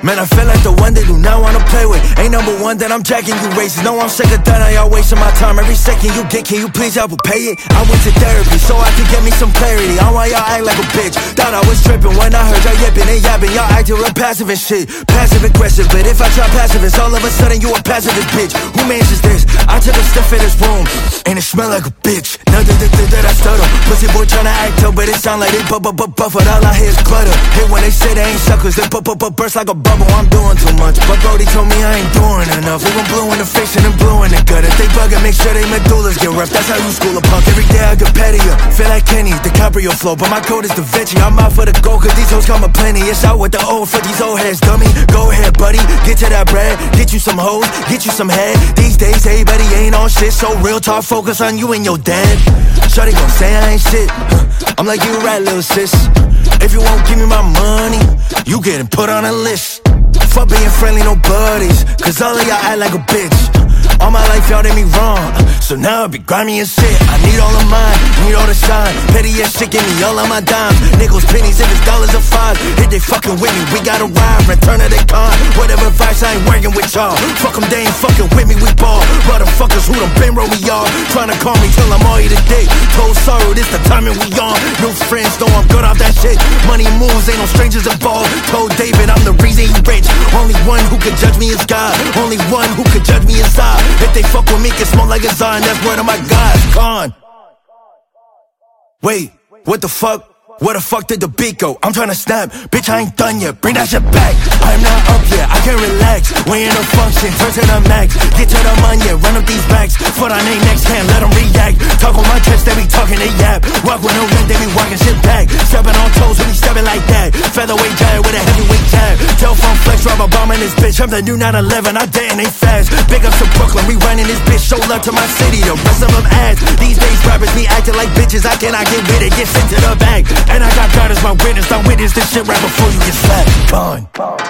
Man, I feel like the one they do not wanna play with. Ain't number one, then I'm jacking you racist. No, I'm sick of that, now y'all wasting my time. Every second you get, can you please help or pay it? I went to therapy so I could get me some clarity on why y'all act like a bitch. Thought I was tripping when I heard y'all yipping and yapping. Y'all acting real passive and shit, passive aggressive. But if I try pacifist, all of a sudden you a pacifist bitch. Who mans is this? I took a step in this room and it smell like a bitch. Now that I stutter, pussy boy tryna act up, but it sound like they buffered. All I hear is clutter. Hate when they say they ain't suckers, they burst like a bubble. I'm doing too much, but Brody told me I ain't doing enough. We gon' blue in the face and then blue in the gut. If they buggin', make sure they medullas get rough. That's how you school a punk. Every day I get pettier, feel like Kenny, DiCaprio flow, but my code is Da Vinci. I'm out for the gold, cause these hoes come a plenty. It's out with the old for these old heads, dummy. Go ahead, buddy, get to that bread, get you some hoes, get you some head. These days, everybody ain't on shit, so real talk, focus on you and your dad. Shawty gon' say I ain't shit, I'm like, you right, little sis. If you won't give me my money, you getting put on a list. Fuck being friendly, no buddies, cause all of y'all act like a bitch. All my life y'all did me wrong, so now it be grimy as shit. I need all of mine, need all the shine. Petty as shit, give me all of my dimes. Nickels, pennies, if it's dollars or fives. If they fucking with me, we gotta ride. Return of the con, whatever advice, I ain't working with y'all. Fuck them, they ain't fucking with me, we ball. Motherfuckers who done been roll me off, tryna call me till I'm all here today. Told sorrow, this the timing we on. No friends, know I'm good off that shit. Money moves, ain't no strangers involved. Told David I'm the reason he rich. Only one who could judge me is God. Only one who could judge me is I. If they fuck with me, can smoke like a Zion. That's word of my God, gone. Wait, what the fuck? Where the fuck did the beat go? I'm tryna snap, bitch, I ain't done yet. Bring that shit back. I'm not up yet, I can't relax. We in a function, turn to the max. Get to the money, run up these backs. Foot on they necks, can't let them react. Talk on my chest, they be talking, they yap. Walk with no ring, they be walking shit back. Stepping on toes when he stepping like that. Featherweight giant with a heavyweight jab. Tell phone flex, drop a bomb in this bitch. I'm the new 911, I detonate fast. Big ups to Brooklyn, we running this bitch. Show love to my city, the rest of them ads. These days rappers be acting like bitches. I cannot get with it, get sent to the bag. And I got God as my witness, I witness this shit right before you get slapped. Gone.